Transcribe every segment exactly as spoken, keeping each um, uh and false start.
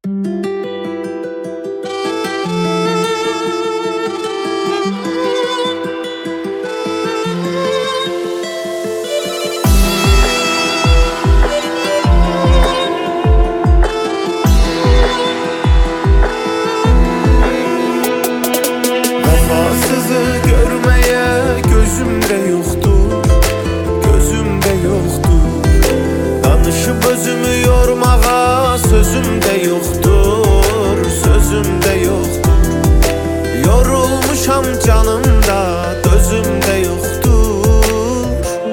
Vefasızı görmeye gözümde yoktur, gözümde yoktur. Danışıp özümü yormağa sözümde yoktur, sözümde yoktur. Yorulmuşam canımda, dözümde yoktur.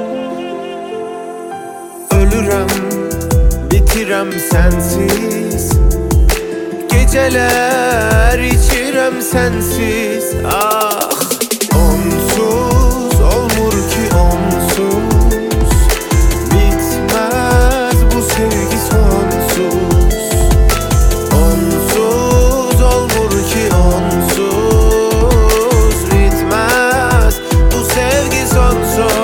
Ölürem, bitirem sensiz. Geceler içirem sensiz. Ah, onsuz olmur ki onsuz. Bitmez bu sevgi sonsuz. Onsuz olmur ki onsuz. Bitmez bu sevgi sonsuz.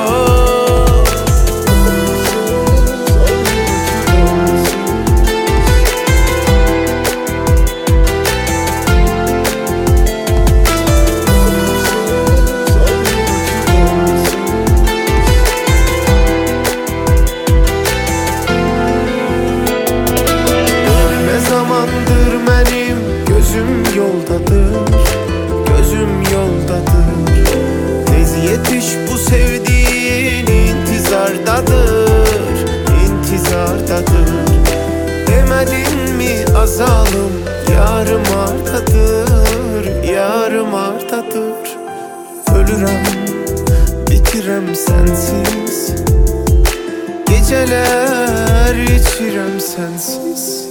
Zamandır benim gözüm yoldadır, gözüm yoldadır. Tez yetiş bu sevdiğin intizardadır, intizardadır. Demedin mi azalım, yarım ardadır, yarım ardadır. Ölürem, bitirem sensiz. Geceler içirem sensiz.